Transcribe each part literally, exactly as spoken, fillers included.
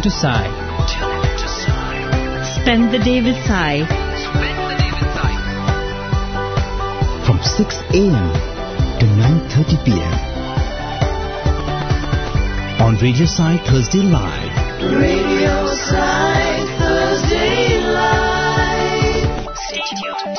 to Sai. Tune in to Sai. Spend the day with Sai. Spend the day with Sai. From six a.m. to nine thirty p.m. on Radio Sai Thursday Live. Radio Sai Thursday Live. Stay tuned.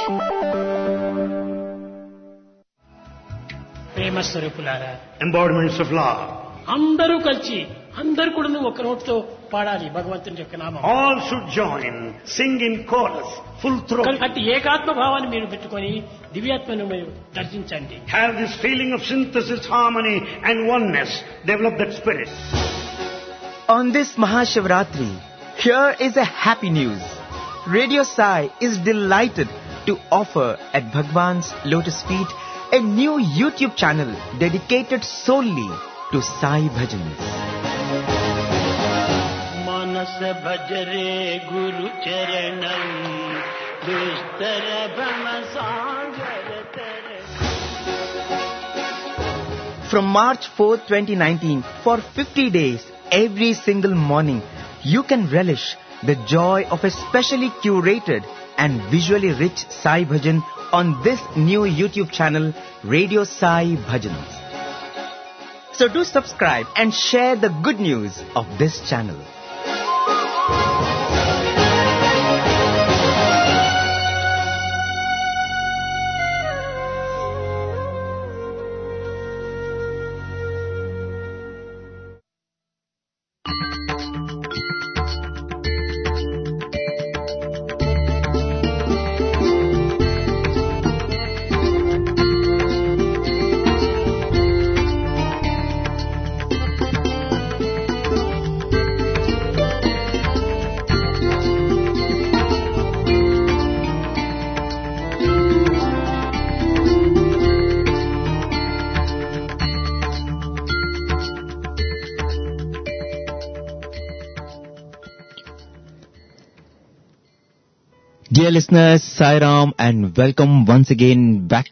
ప్రేమ స్వరూపులారా, embodiments of love. అందరూ కలిసి అందరూ కూడా ఒక నోటితో పాడాలి భగవంతుని యొక్క నామం. All should join, sing in chorus, full throat. అట్టి ఏకాత్మ భావాన్ని మీరు పెట్టుకొని దివ్యాత్మను మీరు దర్శించండి. Have this feeling of synthesis, harmony and oneness. Develop that spirit. On this Mahashivratri, here is a happy news. Radio Sai is delighted to offer at Bhagwan's lotus feet a new YouTube channel dedicated solely to Sai Bhajans. మనస భజరే గురు చరణం దుస్తర భ్రమ సాగర తరణం. From March fourth, twenty nineteen, for fifty days, every single morning, you can relish the joy of a specially curated and visually rich Sai Bhajan on this new YouTube channel, Radio Sai Bhajans. So do subscribe and share the good news of this channel. Dear listeners, Sai Ram and welcome once again back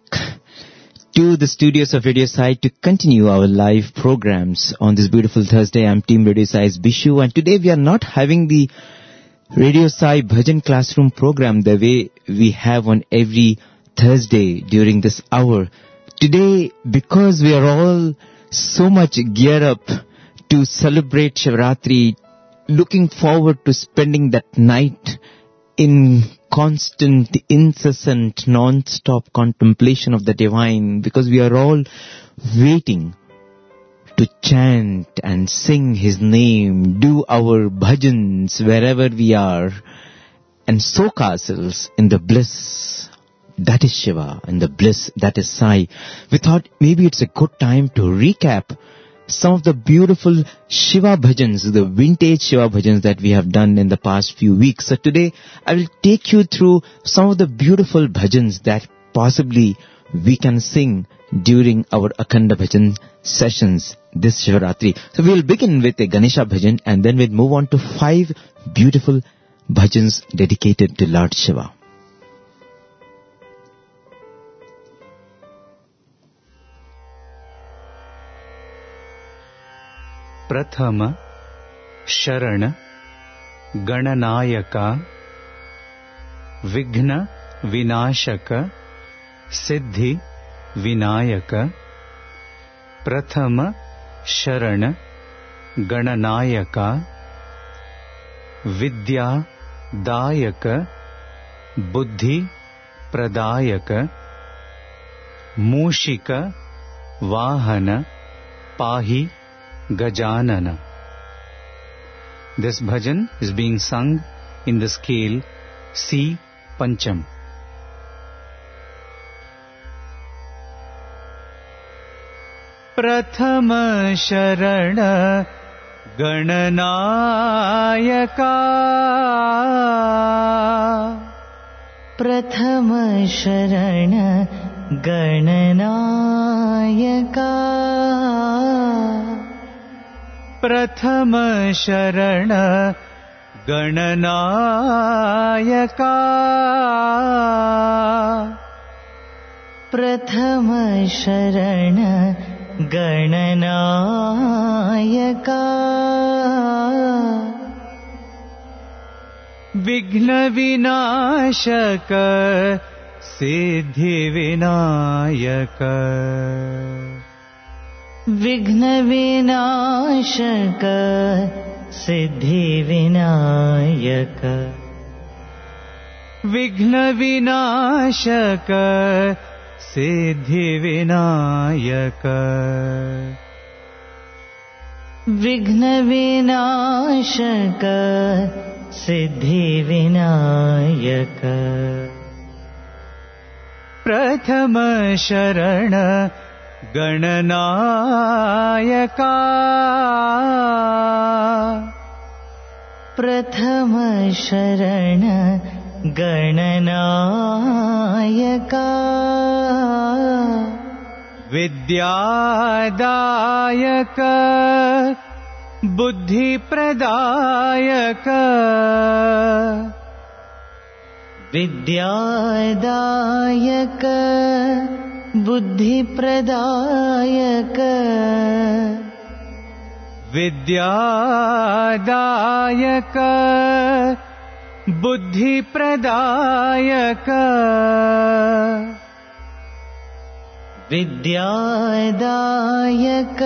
to the studios of Radio Sai to continue our live programs on this beautiful Thursday. I'm Team Radio Sai's Bishu, and today we are not having the Radio Sai Bhajan Classroom program the way we have on every Thursday during this hour. Today, because we are all so much geared up to celebrate Shivratri, looking forward to spending that night in constant, incessant, non-stop contemplation of the divine, because we are all waiting to chant and sing his name, do our bhajans wherever we are, and soak ourselves in the bliss that is Shiva and the bliss that is Sai. We thought maybe it's a good time to recap some of the beautiful Shiva bhajans, the vintage Shiva bhajans that we have done in the past few weeks. So today I will take you through some of the beautiful bhajans that possibly we can sing during our Akhanda bhajan sessions this Shivratri. So we will begin with a Ganesha bhajan and then we'll move on to five beautiful bhajans dedicated to Lord Shiva. Prathama Sharana Gananayaka Vighna Vinashaka Siddhi Vinayaka Prathama Sharana Gananayaka Vidya Dayaka Buddhi Pradayaka Mushika Vahana Pahi Gajanana. This bhajan is being sung in the scale C Pancham. Prathama Sharana Gananayaka Prathama Sharana Gananayaka Prathama Sharana Gananayaka Prathama Sharana Gananayaka विघ्न विनाशक सिद्धि विनायक विघ्न विनाशक सिद्धि विनायक विघ्न विनाशक सिद्धि विनायक विघ्न विनाशक सिद्धि विनायक प्रथम शरण गणनायका प्रथम शरण गणनायका विद्यादायक बुद्धिप्रदायक विद्यादायक बुद्धिप्रदायक विद्यादायक बुद्धिप्रदायक विद्यादायक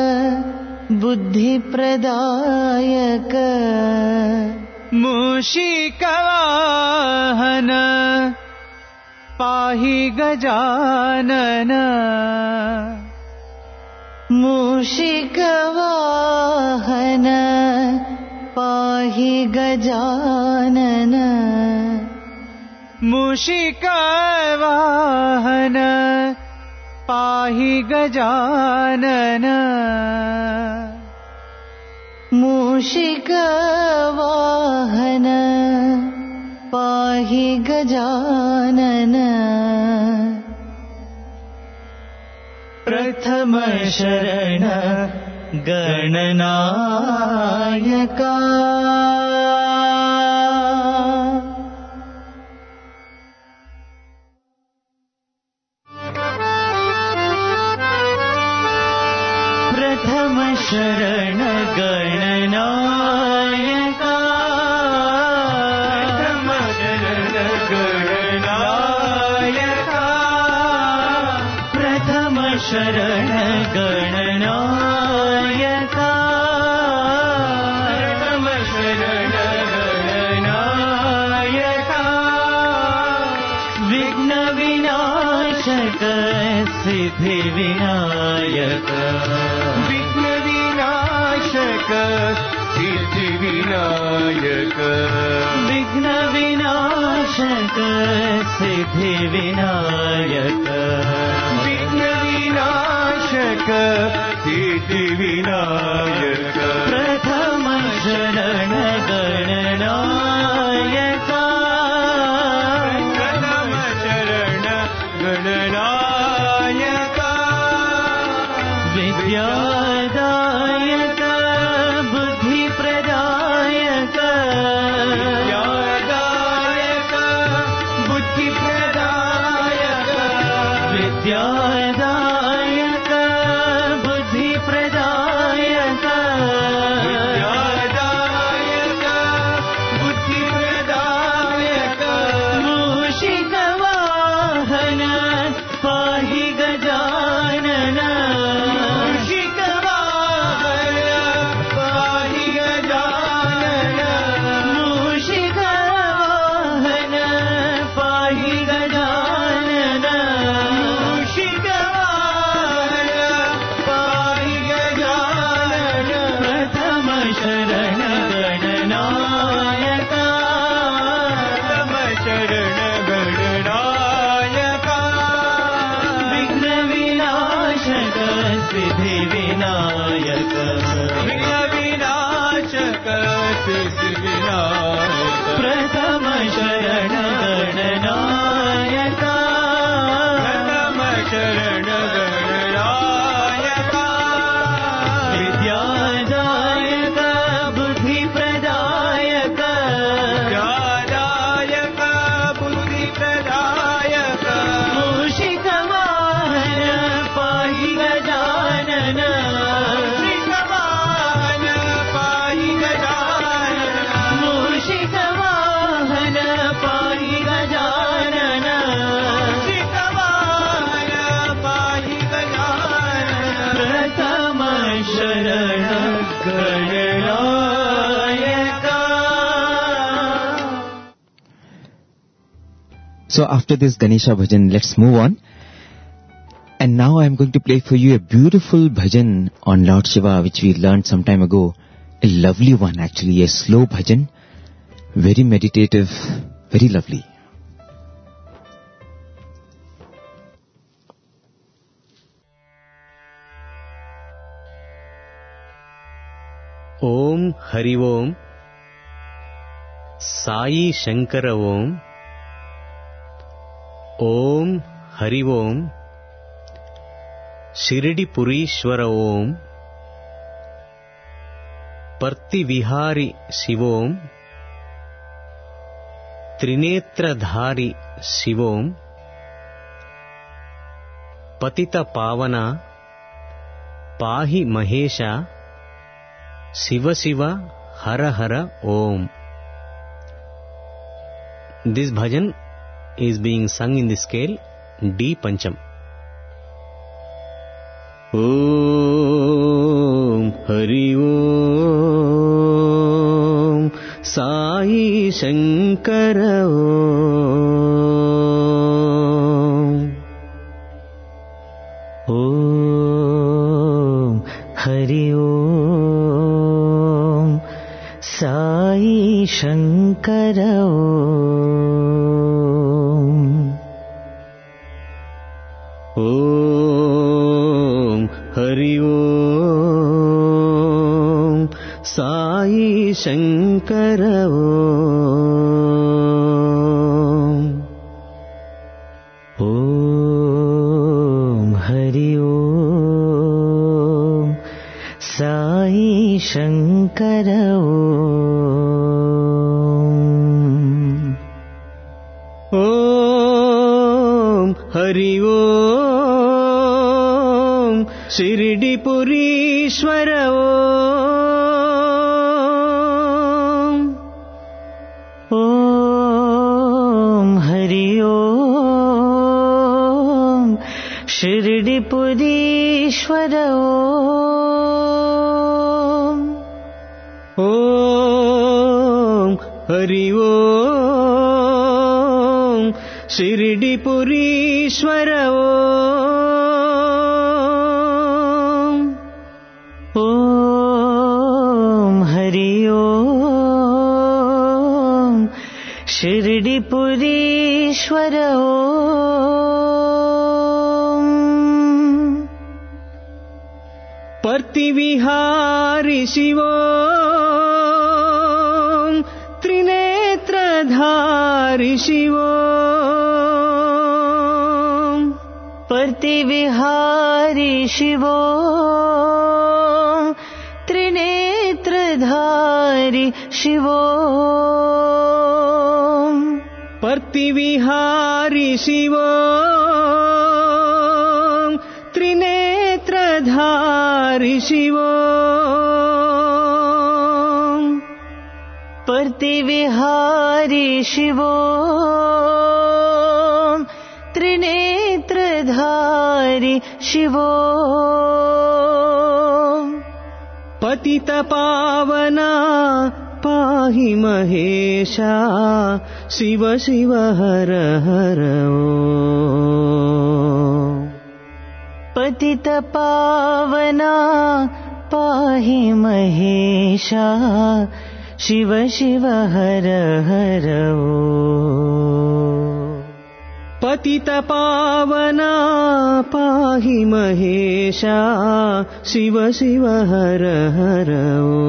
बुद्धिप्रदायक मूषिकवाहन पाहि गजानन मूषिकवाहन पाहि गजानन मूषिकवाहन पाहि गजानन मूषिकवाहन पाहि गजानन प्रथम शरण गणनायका प्रथम शरण गणनायका प्रथम शरण गणनायका प्रथम शरण गणनायका प्रथम शरण गणनायका विघ्न विनाशक सिद्धि विनायक विघ्न विनाशक सिद्धि विनायक विघ्न विनाशक सिद्धि विनायक विघ्न विनाशक सिद्धि विनायक प्रथम शरण गणनायका प्रथम शरण गणनायका विद्यादायक बुद्धिप्रदायक विद्यादायक बुद्धिप्रदायक विद्यादायक बुद्धिप्रदायक विद्यादायक बुद्धिप्रदायक मूषिकवाहन पाहि गजानन मूषिकवाहन पाहि गजानन मूषिकवाहन पाहि गजानन मूषिकवाहन पाहि गजानन प्रथम शरण गणनायका प्रथम शरण गणनायका विघ्न विनाशक सिद्धि विनायक विघ्न विनाशक सिद्धि विनायक प्रथम शरण गणनायका प्रथम शरण गणनायका विद्यादायक बुद्धिप्रदायक विद्यादायक बुद्धिप्रदायक मूषिकवाहन पाहि गजानन मूषिकवाहन पाहि Gajanan मूषिकवाहन So after this Ganesha bhajan, let's move on. And now I'm going to play for you a beautiful bhajan on Lord Shiva, which we learned some time ago. A lovely one actually, a slow bhajan. Very meditative, very lovely. ఓం హరి ఓం సాయి శంకర ఓం ఓం హరి ఓం షిరిడి పురీశ్వర ఓం పర్తి విహారి శివోం త్రినేత్రధారి శివోం పతిత పావన పాహి మహేశ శివ శివ హర హర ఓం. This bhajan is being sung in the scale D Pancham. Om Hari Om Sai Shankara Om. Om Hari Om Sai Shankara Om. Om Hari Om Sai Shankara Om. Om Hari Om Sai Shankara Om. Om Hari Om Shirdi Purishwara Om. Om Hari Om Shirdi Purishwara Om. Om Hari Om Shirdi Purishwara Om. Om Hari Om Shirdi Purishwara Om. Parti Vihari Shivom Trinetradhari Shivom. Parti Vihari Shivom Trinetradhari Shivom. Parti Vihari Shivom Trinetradhari Shivom. Parti Vihari Shivom Trinetradhari Shivom. Patita Pavana Pahi Mahesha Shiva Shiva Hara Hara Om. Patita Pavana Pahi Mahesha Shiva Shiva Hara Hara Om. Patita Pavana Pahi Mahesha Shiva Shiva Hara Hara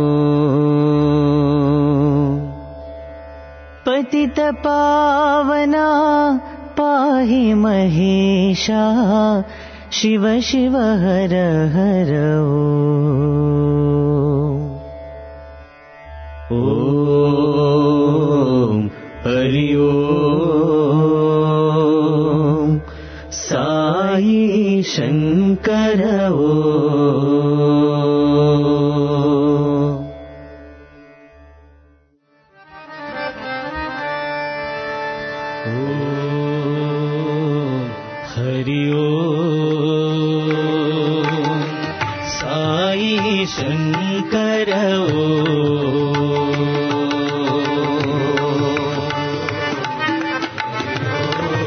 Om. Patita Pavana Pahi Mahesha Shiva Shiva Hara Hara Om. Om Hari Om Sai Shankara Om. Om Hari Om Sai Shankara Om.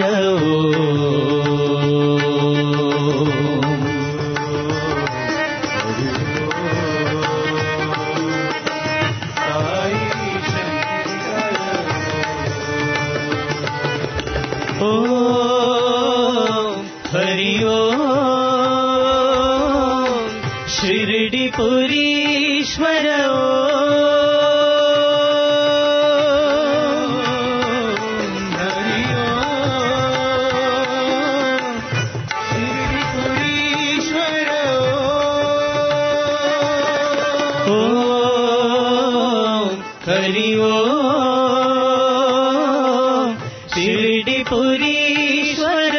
शिरडीपुरीश्वर Hari ओम शिरडीपुरीश्वर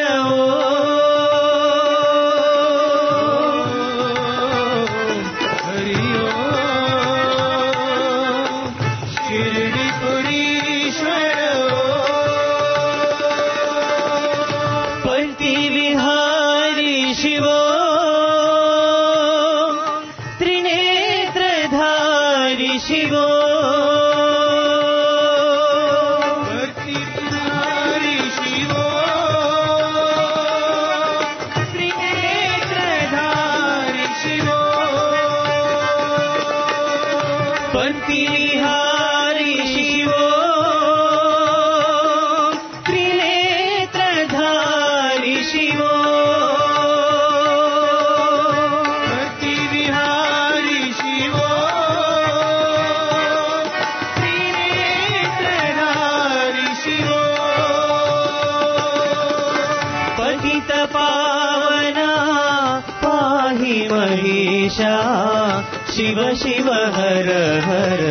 शिव शिव हर हर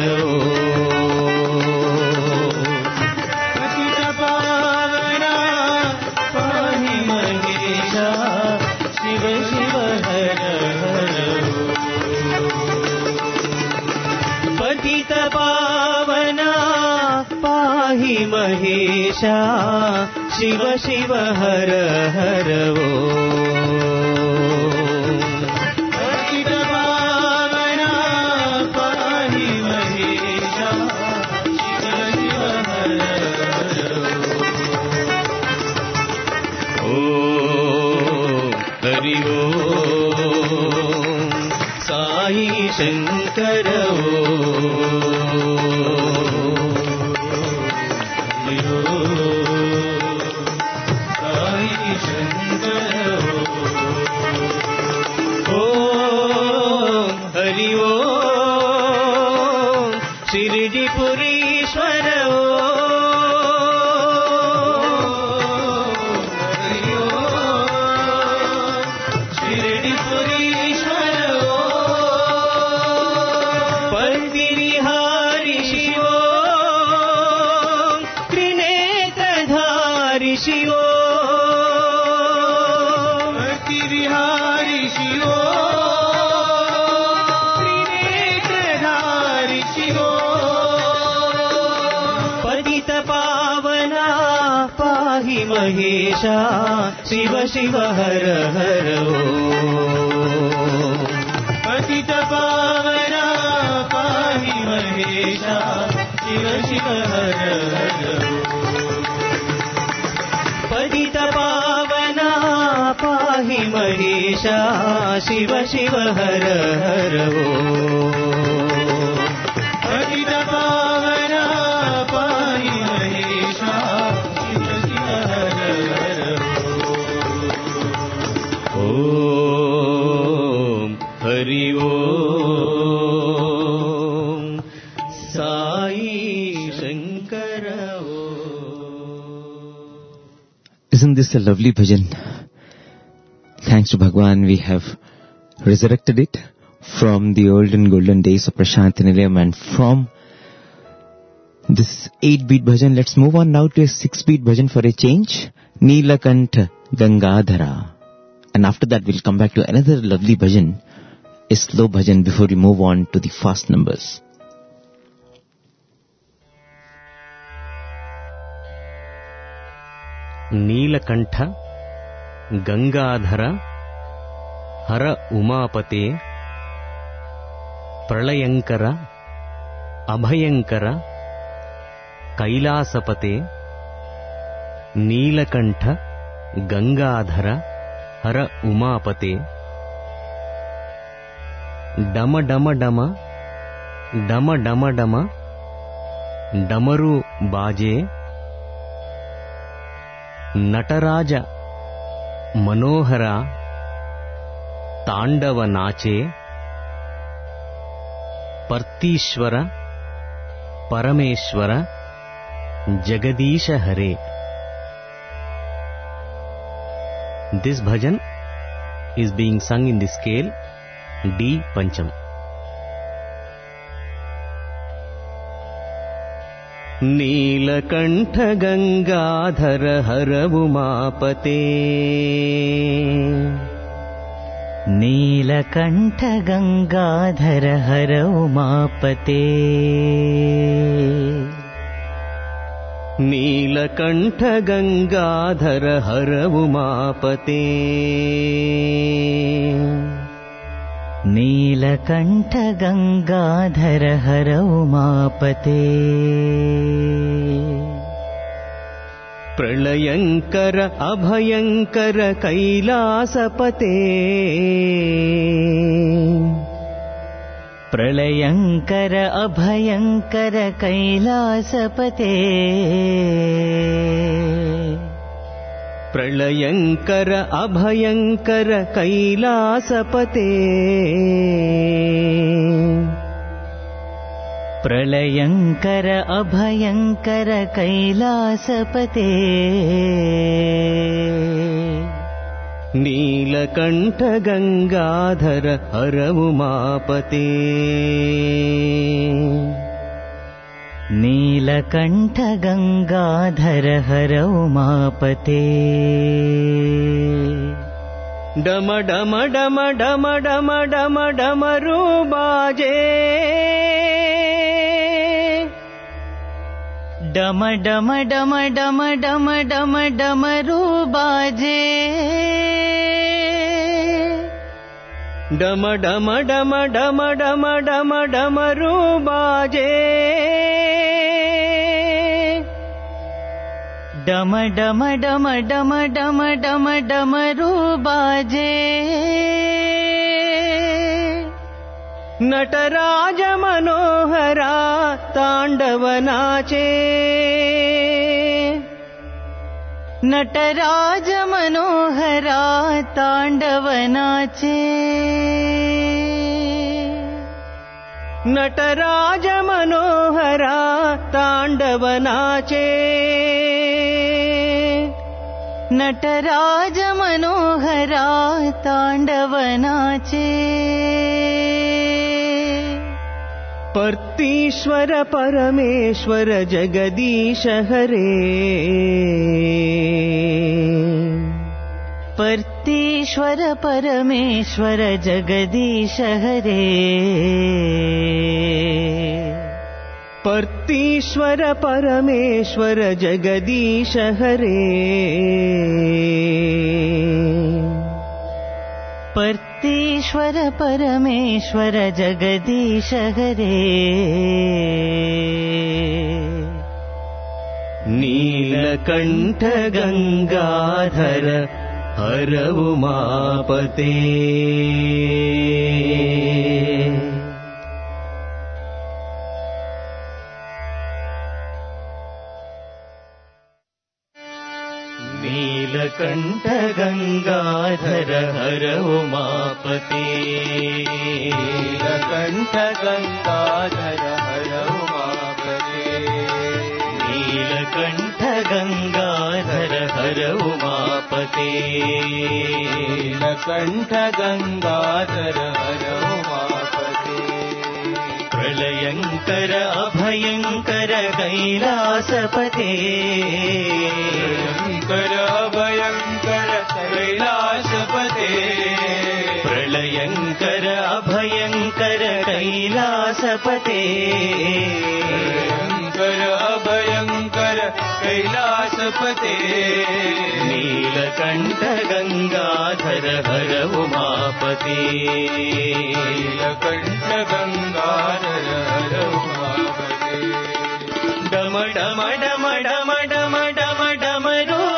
पतित पावना पाहि महेशा शिव शिव हर हर पतित पावना पाहि महेशा शिव शिव हर हर शंकर साई शंकर ओम हरि ओम शिरडीपुरीश्वर हरि ओम शिरडीपुरीश्वर शिवो भक्ति विहारी शिवो त्रिनेत्रधारी शिवो पतित पावना पाहि महेशा शिव शिव हर हर पतित पावना पाहि महेशा शिव शिव हर हर पतित पावना पाहि महेशा शिव शिव हर हर पतित पावना पाहि महेशा शिव शिव हर हर ओम हरि ओम Sai Shankar Isn't this a lovely bhajan? Thanks to Bhagwan, we have resurrected it from the olden golden days of Prashanthi Nilayam, and from this eight-beat bhajan, let's move on now to a six-beat bhajan for a change. Neelakantha Gangadhara. And after that, we'll come back to another lovely bhajan, a slow bhajan, before we move on to the fast numbers. Neelakantha గంగాధర హర ఉమాపతే ప్రళయంకర అభయంకర కైలాసపతే నీలకంఠ గంగాధర హర ఉమాపతే డమ డమ డమ డమ డమ డమ డమరు బాజే నటరాజ మనోహర తాండవ నాచే పర్తీశ్వర పరమేశ్వర జగదీశ హరే. This bhajan is being sung in the scale D Pancham. నీలకంఠ గంగాధర హర ఉమాపతే నీలకంఠ గంగాధర హర ఉమాపతే నీలకంఠ గంగాధర హర ఉమాపతే నీలకంఠ గంగాధర హర ఉమాపతే ప్రళయంకర అభయంకర కైలాసపతే ప్రళయంకర అభయంకర కైలాసపతే ప్రళయంకర అభయంకర కైలాసపతే ప్రళయంకర అభయంకర కైలాసపతే నీలకంఠ గంగాధర హర ఉమాపతే నీలకంఠ గంగాధర హర ఉమాపతే డమ డమ డమ డమ డమ డమ డమరు బాజే డమ డమ డమ డమ డమ డమ డమరు బాజే డమ డమ డమ డమ డమ డమ డమరు బాజే డమ డమ డమ డమ డమ డమ డమరు బాజే నటరాజ మనోహర తాండవ నాచే నటరాజ మనోహర తాండవ నాచే నటరాజ మనోహర తాండవ నాచే నటరాజ మనోహర తాండవ నాచే పర్తీశ్వర పరమేశ్వర జగదీశ హరే పర్తీశ్వర పరమేశ్వర జగదీశ హరే పర్తీశ్వర పరమేశ్వర జగదీశ హరే పర్తీశ్వర పరమేశ్వర జగదీశ హరే నీలకంఠ గంగాధర హర ఉమాపతే నీలకంఠ గంగాధర హర ఉమాపతే నీలకంఠ గంగాధర హర ఉమాపతే నీలకంఠ గంగాధర హర ఉమాపతే నీలకంఠ గంగాధర హర ఉమాపతే ప్రళయంకర అభయంకర కైలాసపతే శంకర భయంకర కైలాసపతే ప్రళయంకర అభయంకర కైలాసపతే శంకర భయంకర కైలాసపతే నీలకంఠ గంగాధర హర ఉమాపతే నీలకంఠ గంగాధర హర ఉమాపతే డమ డమ డమ డమ డమ డమ డమరు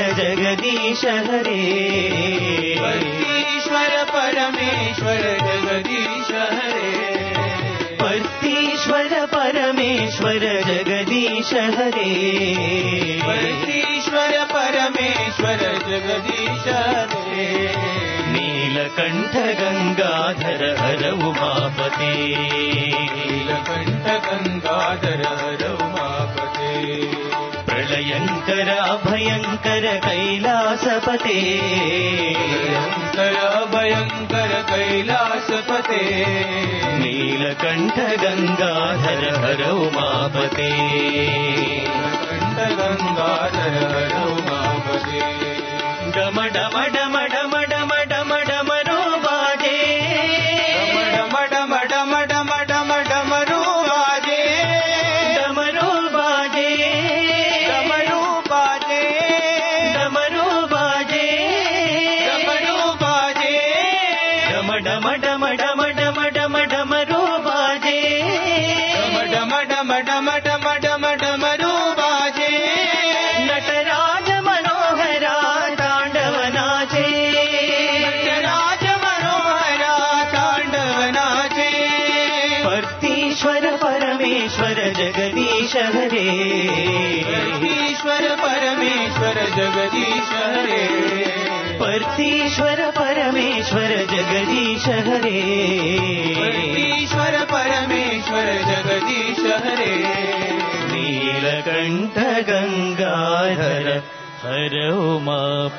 जगदीश हरे पर्थीश्वर परमेश्वर जगदीश हरे पर्थीश्वर परमेश्वर जगदीश हरे पर्थीश्वर परमेश्वर जगदीश हरे नीलकंठ गंगाधर हर उमापते नीलकंठ गंगाधर हर उमापते प्रलयंकर अभयंकर कैलासपते भयंकर भयंकर कैलासपते नीलकंठ गंगाधर हर उमापते नीलकंठ गंगाधर हर उमापते डम डम डम डम डम डम डमरू बाजे डम डम डम डम डम डमरू बाजे डमरू बाजे डमरू बाजे डमरू बाजे डमरू बाजे डम डम डम डम डम डम डमरू बाजे डम डम डम डम डम डमरू बाजे नटराज मनोहरा तांडव नाचे नटराज मनोहरा तांडव नाचे पर्थीश्वर परमेश्वर जगदीश हरे पर्थीश्वर परमेश्वर जगदीश हरे पर्थीश्वर परमेश्वर जगदीश हरे पर्थीश्वर परमेश्वर जगदीश हरे नीलकंठ गंगाधर हर Uma.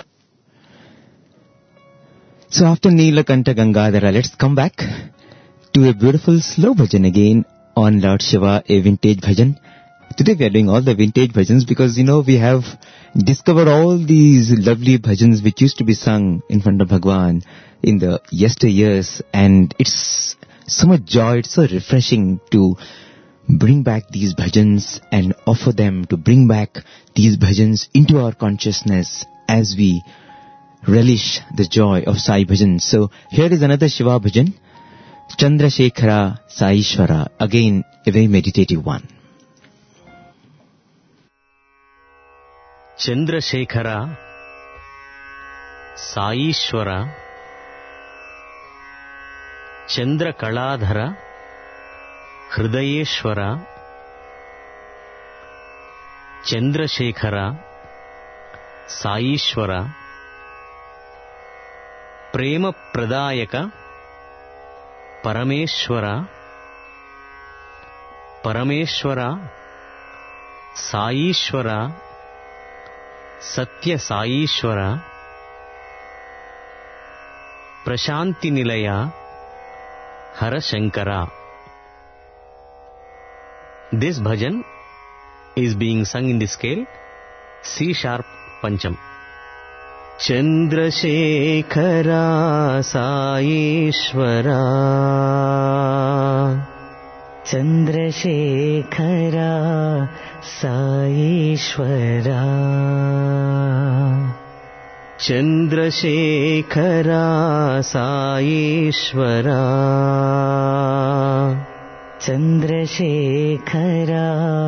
So after Neelakanta Gangadhara, let's come back to a beautiful slow bhajan again on Lord Shiva, a vintage bhajan. Today we are doing all the vintage bhajans because, you know, we have discovered all these lovely bhajans which used to be sung in front of Bhagwan in the yesteryears, and it's so much joy, it's so refreshing to bring back these bhajans and offer them, to bring back these bhajans into our consciousness as we relish the joy of Sai Bhajan. So here is another Shiva bhajan, Chandrasekhara Saishwara, again a very meditative one. Chandrasekhara Saishwara Chandra Kaladhara Hridayeshwara Chandrasekhara Saishwara Prema Pradayaka Parameshwara Parameshwara Saishwara Satya Saishwara Prashanti Nilaya Hara Shankara. This bhajan is being sung in the scale C sharp Pancham. Chandrasekhara Saishwara Chandrasekhara Saishwara Chandrasekhara Saishwara Chandrasekhara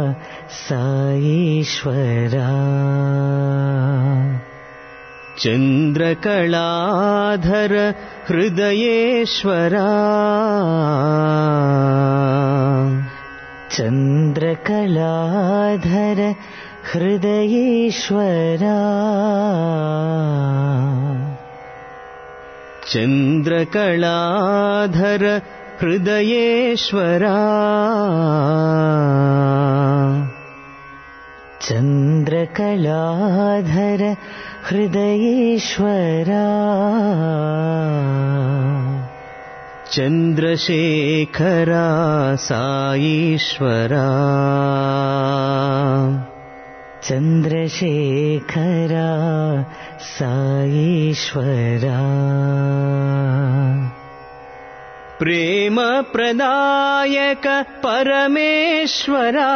Saishwara Chandrakaladhara Hridayeshwara Chandrakaladhara Hridayeshwara Chandrakaladhara Hridayeshwara Chandrakaladhara Hridayeshwara Chandrasekhara Saishwara Chandrasekhara Saishwara Prema Pradayaka Parameshwara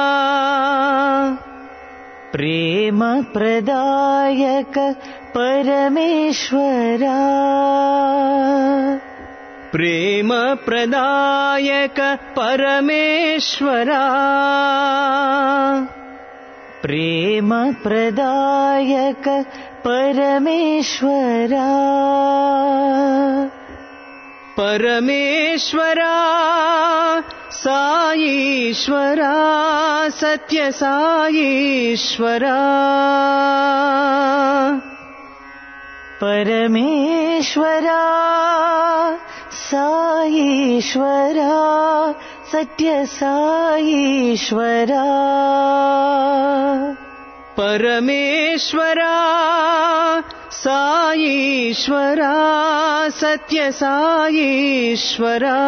Prema Pradayaka Parameshwara Prema Pradayaka Parameshwara ప్రేమ ప్రదాయక పరమేశ్వరా పరమేశ్వరా సాయీశ్వరా సత్య సాయీశ్వరా పరమేశ్వరా సాయీశ్వరా సత్య సాయీశ్వరా పరమేశ్వరా సాయీశ్వరా సత్య సాయీశ్వరా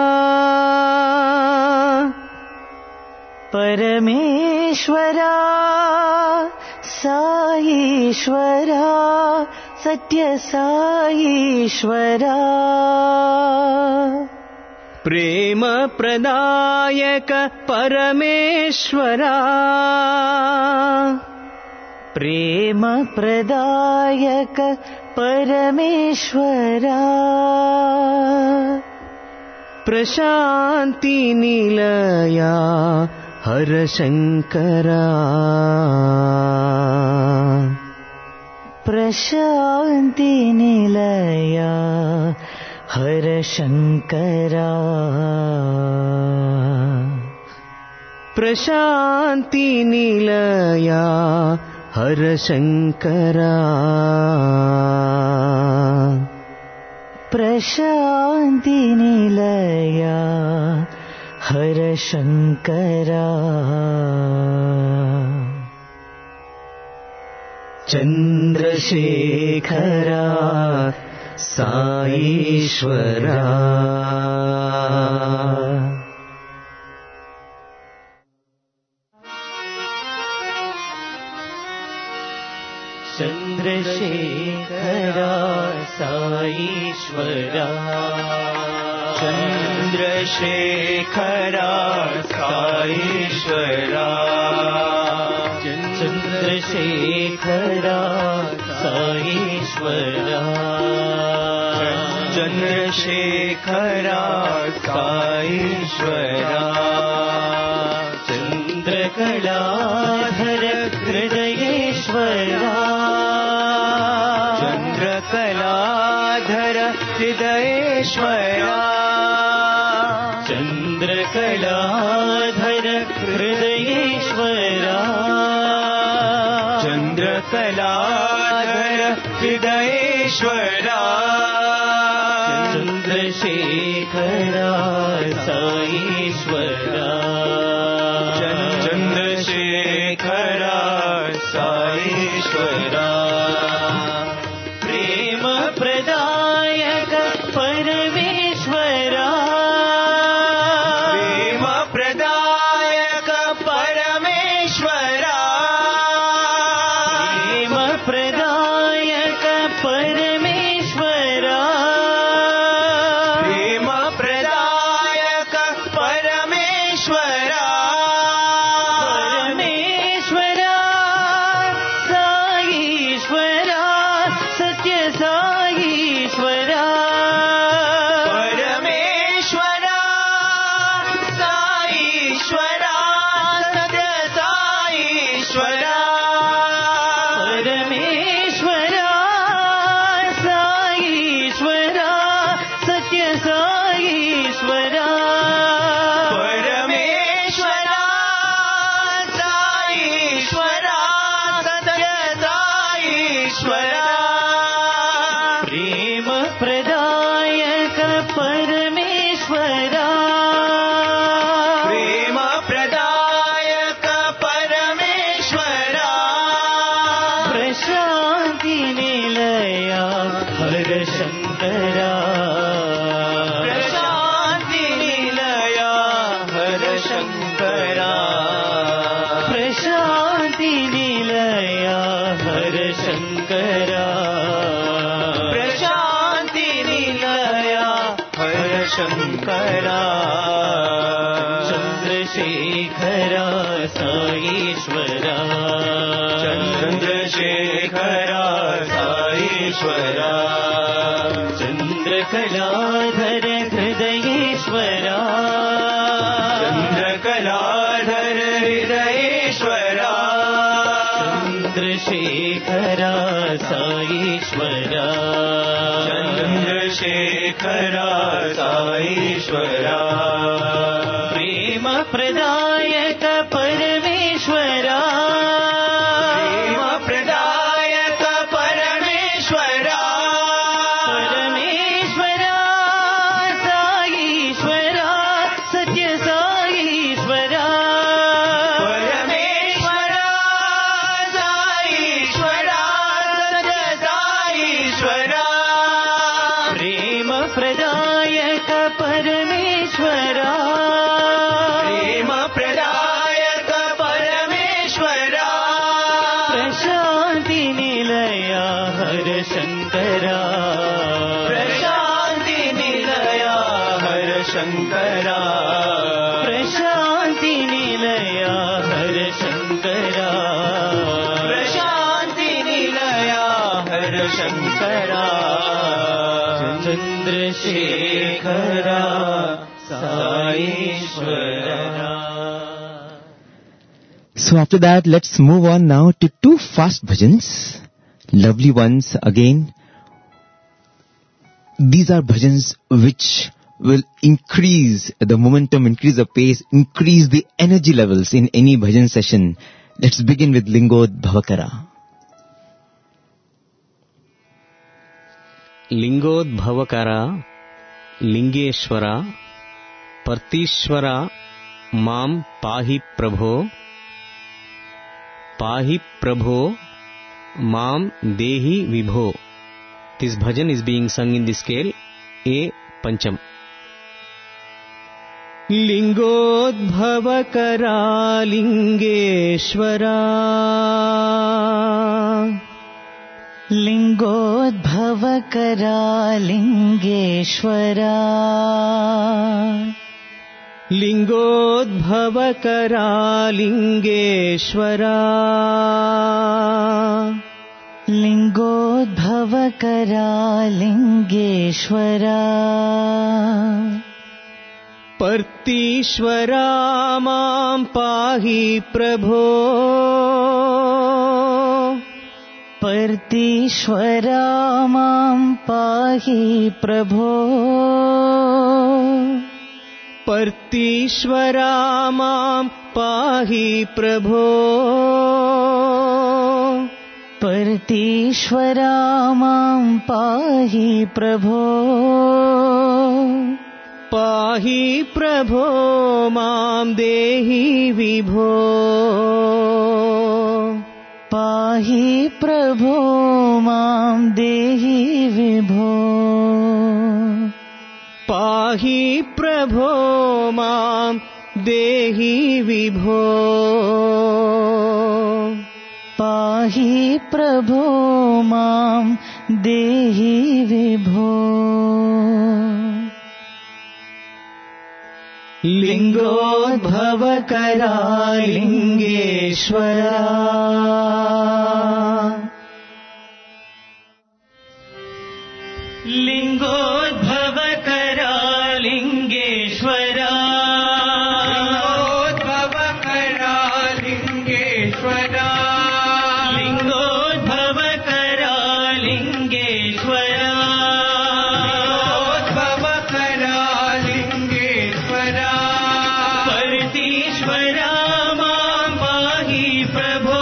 పరమేశ్వరా సాయీశ్వరా సత్య సాయీశ్వరా ప్రేమ ప్రదాయక పరమేశ్వరా ప్రేమ ప్రదాయక పరమేశ్వరా ప్రశాంతి నిలయా హరశంకరా ప్రశాంతి నిలయా హరశంకరా ప్రశాంతి నిలయా హరశంకరా ప్రశాంతి నిలయా హరశంకరా చంద్రశేఖరా సాయీశ్వరా చంద్రశేఖరా సాయీశ్వరా చంద్రశేఖరా సాయీశ్వరా చంద్రశేఖరా సాయీశ్వరా చంద్రశేఖరా సాయీశ్వరా చంద్రకళాధర హృదయేశ్వరా చంద్రకళాధర హృదయేశ్వరా చంద్రకళాధర హృదయేశ్వరా చంద్రకళాధర హృదయేశ్వరా చంద్రశేఖరా సాయీశ్వరా చంద్రశేఖరా సాయీశ్వరా ప్రేమ ప్రదాయక పరమేశ్వరా ప్రేమ ప్రదాయక పరమేశ్వరా ప్రేమ ప్రదాయక పరమేశ్వరా ప్రేమ ప్రదాయక పరమేశ్వరా పరమేశ్వరా సాయీశ్వరా సత్య సాయీశ్వరా పరమేశ్వరా సాయీశ్వరా సత్య సాయీశ్వరా పరమేశ్వరా సాయీశ్వరా సత్య సాయీశ్వరా పరమేశ్వరా సాయీశ్వరా సత్య సాయీశ్వరా ప్రేమ ప్రదాయక పరమేశ్వరా ప్రేమ ప్రదాయక పరమేశ్వరా ప్రశాంతి నిలయా హరశంకరా ప్రశాంతి నిలయా హరశంకరా ప్రశాంతి నిలయా హరశంకరా ప్రశాంతి నిలయా హరశంకరా చంద్రశేఖరా సాయీశ్వరా చంద్రశేఖరా సాయీశ్వరా చంద్రకళాధర హృదయేశ్వరా చంద్రకళాధర హృదయేశ్వరా शेखरा साईश्वरा प्रेम प्रदायक परमेश्वरा प्रेम प्रदायक परमेश्वरा परमेश्वरा साईश्वरा सत्य साईश्वरा परमेश्वरा साईश्वरा सत्य साईश्वरा प्रेम प्रदायक परमेश्वरा प्रेम प्रदायक परमेश्वरा प्रशांति निलया हर शंकरा प्रशांति निलया हर शंकरा प्रशांति निलया हर शंकरा प्रशांति निलया हर Shankara Chandrasekhara साईश्वरा. So after that, let's move on now to two fast bhajans. Lovely ones again. These are bhajans which will increase the momentum, increase the pace, increase the energy levels in any bhajan session. Let's begin with Lingod Bhavakara. लिंगोद्भवकरा लिंगेश्वरा पर्तीश्वरा मां पाहि प्रभो पाहि प्रभो मां देहि विभो. This bhajan is being sung in the scale A Pancham. लिंगोद्भवकरा लिंगेश्वरा लिंगोद्भवकरा लिंगेश्वरा लिंगोद्भवकरा लिंगेश्वरा लिंगोद्भवकरा लिंगेश्वरा पर्तीश्वरा मां पाहि प्रभो पर्तीश्वरा मां पाहि प्रभो पर्तीश्वरा मां पाहि प्रभो पर्तीश्वरा मां पाहि प्रभो पाहि प्रभो मां देहि विभो पाहि प्रभो मां देहि विभो पाहि प्रभो मां देहि विभो पाहि प्रभो मां देहि विभो लिंगोद्भवकरा लिंगेश्वरा लिंगोद्भवकरा लिंगेश्वरा लिंगोद्भवकरा लिंगेश्वरा लिंगोद्भवकरा लिंगेश्वरा लिंगोद्भवकरा लिंगेश्वरा पर्तीश्वरा मां पाहि प्रभो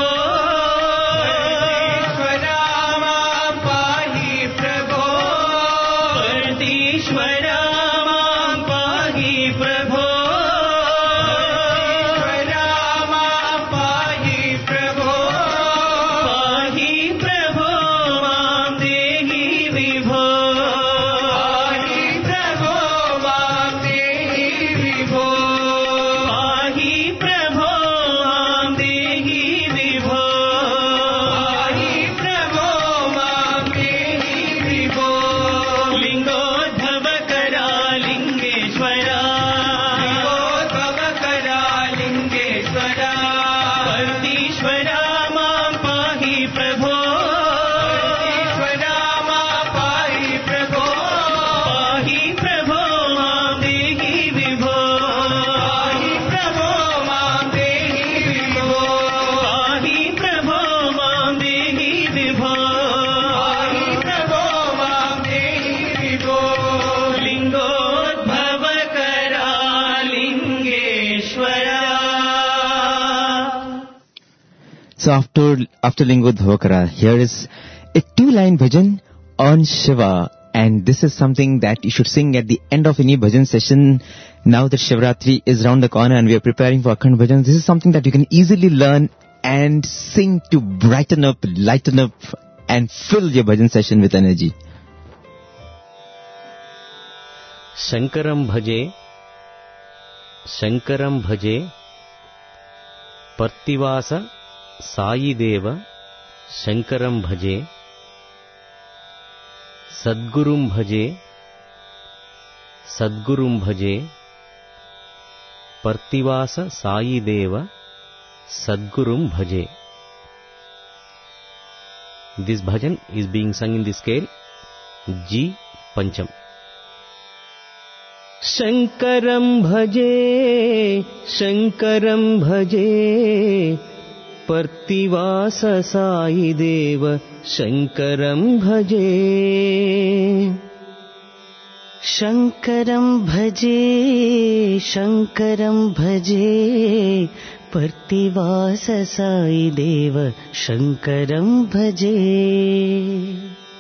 पर्तीश्वरा मां पाहि प्रभो पर्तीश्वरा मां पाहि प्रभो पर्तीश्वरा मां पाहि प्रभो पाहि प्रभो मां देहि विभो पाहि प्रभो मां देहि विभो पाहि प्रभो मां देहि विभो पाहि प्रभो मां देहि विभो लिंगोद्भवकरा So after after Lingo Dhokara, here is a two-line bhajan on Shiva, and this is something that you should sing at the end of any bhajan session. Now that Shivratri is round the corner and we are preparing for Akhand Bhajan, this is something that you can easily learn and sing to brighten up, lighten up, and fill your bhajan session with energy. Shankaram bhaje, Shankaram bhaje, Partivasa Sai Deva, Shankaram bhaje, Sadgurum bhaje, Sadgurum bhaje, Partivasa Sai Deva, Sadgurum bhaje. This bhajan is being sung in the scale G Pancham. Shankaram bhaje, Shankaram bhaje, Partivasa Sai Deva, Shankaram bhaje. Shankaram bhaje, Shankaram bhaje, Partivasa Sai Deva, Shankaram bhaje.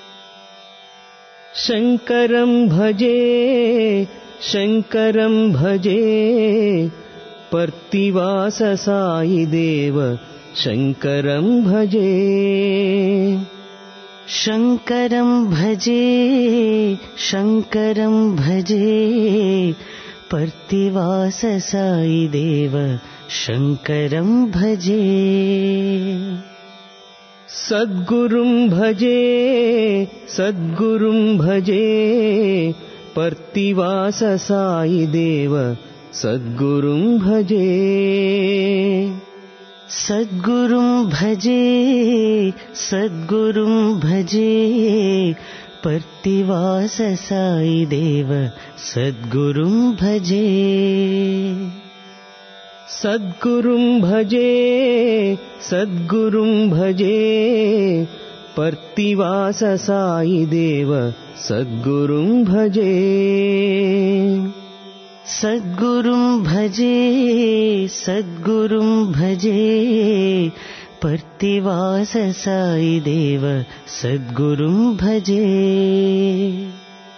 Shankaram bhaje, Shankaram bhaje, Partivasa Sai Deva, Shankaram bhaje. Shankaram bhaje, Shankaram bhaje, Partivasa Sai Deva, Shankaram bhaje. Sadgurum bhaje, Sadgurum bhaje, Partivasa Sai Deva, Sadgurum bhaje. Sadgurum bhaje, Sadgurum bhaje, Partivasa Sai Deva, Sadgurum bhaje. Sadgurum bhaje, Sadgurum bhaje, Partivasa Sai Deva, Sadgurum bhaje. Sadgurum bhaje, Sadgurum bhaje, Partivasa Sai Deva, Sadgurum bhaje.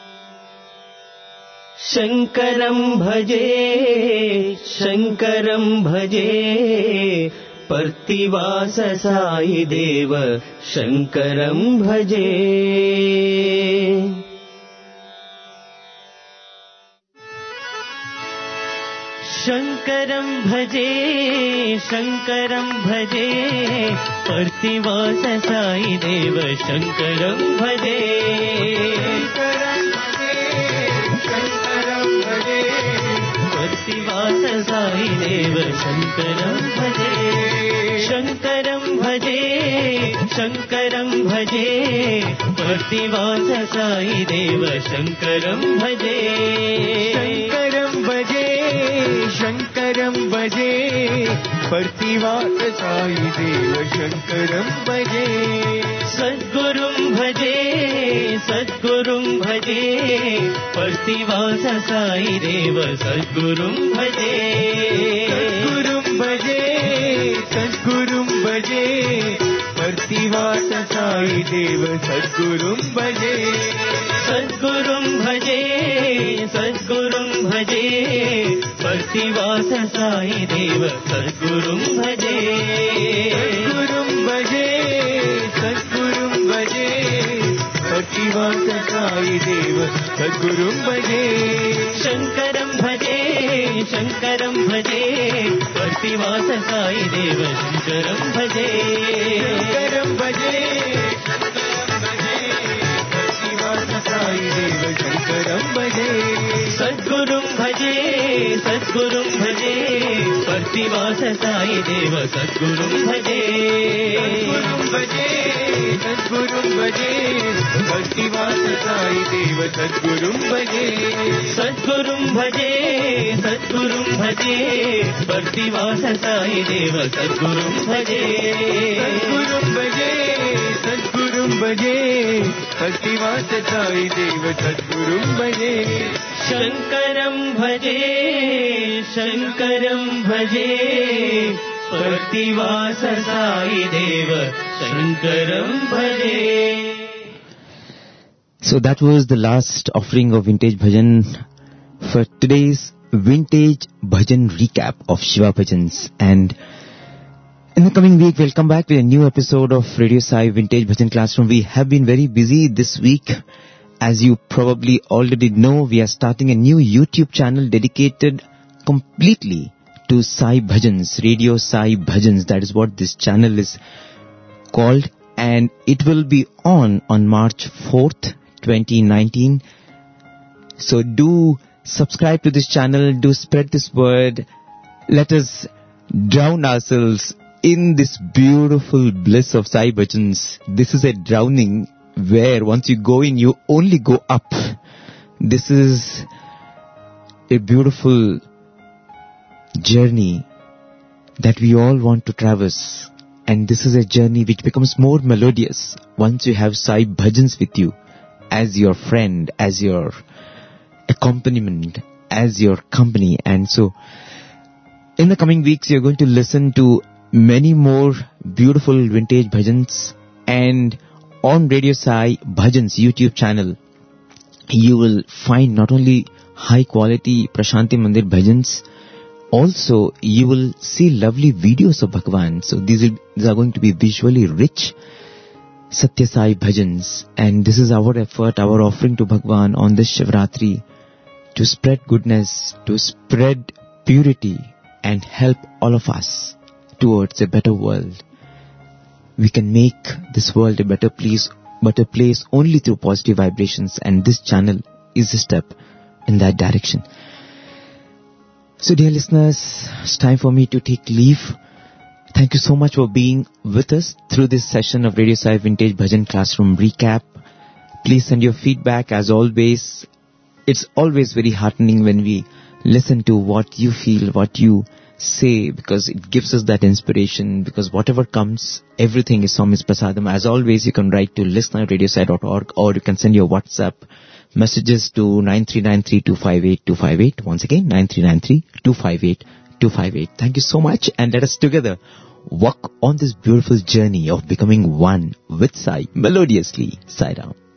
Shankaram bhaje, Shankaram bhaje, Partivasa Sai Deva, Shankaram bhaje. Shankaram bhaje, Shankaram bhaje, Partivasa Sai Deva, Shankaram bhaje. Shankaram bhaje, Partivasa Sai Deva, Shankaram bhaje. Shankaram bhaje, Shankaram bhaje, Partivasa Sai Deva, Shankaram bhaje. Shankaram bhaje, Shankaram bhaje, Partivasa Sai Deva, Shankaram bhaje. Sadgurum bhaje, Sadgurum bhaje, Partivasa Sai Deva, Sadgurum bhaje. Sadgurum bhaje, Sadgurum bhaje, Partivasa Sai Deva, Sadgurum bhaje. Sadgurum bhaje, Sadgurum bhaje, Partivasa Sai Deva, Sadgurum bhaje. Sadgurum bhaje, Sadgurum bhaje, Partivasa Sai Deva, Sadgurum bhaje. Shankaram bhaje, Shankaram bhaje, Partivasa Sai Deva, Shankaram bhaje. Shankaram bhaje, Partivasa Sai Deva, Shankaram bhaje. Sadgurum bhaje, Sadgurum bhaje, Partivasa Sai Deva, Sadgurum bhaje. Sadgurum bhaje, Sadgurum bhaje, Partivasa Sai Deva, Sadgurum bhaje. Sadgurum bhaje, Sadgurum bhaje, Partivasa Sai Deva, Sadgurum bhaje. Sadgurum bhaje, Sadgurum bhaje, Partivasa Sai Deva, Sadgurum bhaje. Shankaram bhaje, Shankaram bhaje, प्रतिवास Sai देव शंकरम भजे. So that was the last offering of Vintage Bhajan for today's Vintage Bhajan recap of Shiva Bhajans. And in the coming week, we'll come back with a new episode of Radio Sai Vintage Bhajan Classroom. We have been very busy this week. As you probably already know, we are starting a new YouTube channel dedicated completely to Sai Bhajans, Radio Sai Bhajans. That is what this channel is called. And it will be on on March fourth, twenty nineteen. So do subscribe to this channel. Do spread this word. Let us drown ourselves in this beautiful bliss of Sai Bhajans. This is a drowning where once you go in, you only go up. This is a beautiful journey that we all want to traverse. And this is a journey which becomes more melodious once you have Sai Bhajans with you as your friend, as your accompaniment, as your company. And so in the coming weeks, you're going to listen to many more beautiful vintage bhajans, and on Radio Sai Bhajans YouTube channel, you will find not only high quality Prashanti Mandir bhajans, also you will see lovely videos of Bhagwan. So these, will, these are going to be visually rich Satya Sai bhajans, and this is our effort, our offering to Bhagwan on this Shivratri, to spread goodness, to spread purity and help all of us towards a better world. We can make this world a better place, better place only through positive vibrations, and this channel is a step in that direction. So dear listeners, it's time for me to take leave. Thank you so much for being with us through this session of Radio Sai Vintage Bhajan Classroom Recap. Please send your feedback as always. It's always very heartening when we listen to what you feel, what you say, because it gives us that inspiration, because whatever comes, everything is Swami's Prasadam. As always, you can write to listener at radio sai dot org, or you can send your WhatsApp messages to nine three nine three two five eight two five eight. Once again, nine three nine three two five eight two five eight. Thank you so much, and let us together walk on this beautiful journey of becoming one with Sai melodiously. Sai Ram.